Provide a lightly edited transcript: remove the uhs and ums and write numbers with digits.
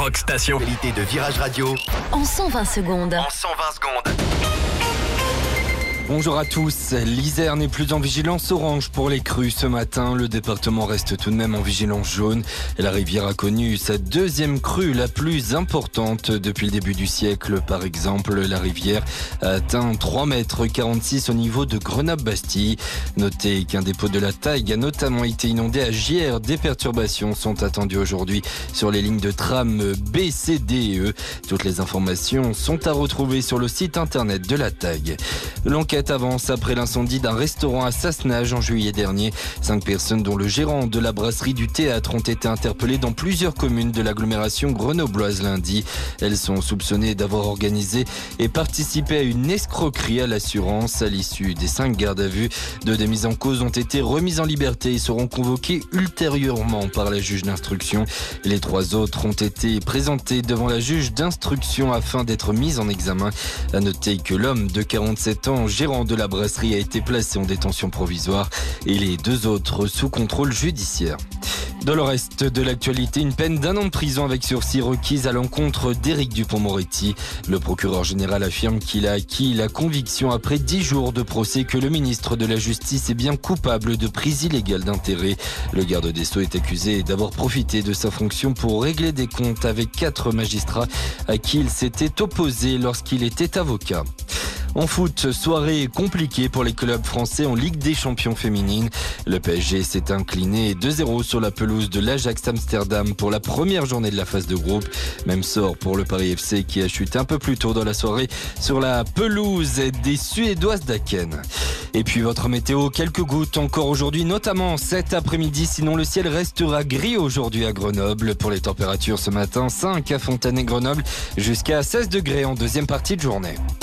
Rock Station. Qualité de Virage Radio. En 120 secondes. En 120 secondes. Bonjour à tous. L'Isère n'est plus en vigilance orange pour les crues ce matin. Le département reste tout de même en vigilance jaune. Et la rivière a connu sa deuxième crue, la plus importante depuis le début du siècle. Par exemple, la rivière a atteint 3,46 m au niveau de Grenoble-Bastille. Notez qu'un dépôt de la Taille a notamment été inondé à Gières. Des perturbations sont attendues aujourd'hui sur les lignes de tram B, C, D et E. Toutes les informations sont à retrouver sur le site internet de la Taille. L'enquête avance après l'incendie d'un restaurant à Sassenage en juillet dernier. 5 personnes dont le gérant de la brasserie du Théâtre ont été interpellées dans plusieurs communes de l'agglomération grenobloise lundi. Elles sont soupçonnées d'avoir organisé et participé à une escroquerie à l'assurance. À l'issue des 5 gardes à vue, 2 des mises en cause ont été remises en liberté et seront convoquées ultérieurement par la juge d'instruction. Les 3 autres ont été présentés devant la juge d'instruction afin d'être mis en examen. À noter que l'homme de 47 ans, gérant de la brasserie, a été placé en détention provisoire et les 2 autres sous contrôle judiciaire. Dans le reste de l'actualité, une peine d'1 an de prison avec sursis requise à l'encontre d'Éric Dupond-Moretti. Le procureur général affirme qu'il a acquis la conviction après 10 jours de procès que le ministre de la Justice est bien coupable de prise illégale d'intérêt. Le garde des Sceaux est accusé d'avoir profité de sa fonction pour régler des comptes avec 4 magistrats à qui il s'était opposé lorsqu'il était avocat. En foot, soirée compliquée pour les clubs français en Ligue des Champions féminines. Le PSG s'est incliné 2-0 sur la pelouse de l'Ajax Amsterdam pour la première journée de la phase de groupe. Même sort pour le Paris FC qui a chuté un peu plus tôt dans la soirée sur la pelouse des Suédoises d'Aken. Et puis votre météo, quelques gouttes encore aujourd'hui, notamment cet après-midi. Sinon, le ciel restera gris aujourd'hui à Grenoble. Pour les températures ce matin, 5 à Fontaine et Grenoble, jusqu'à 16 degrés en deuxième partie de journée.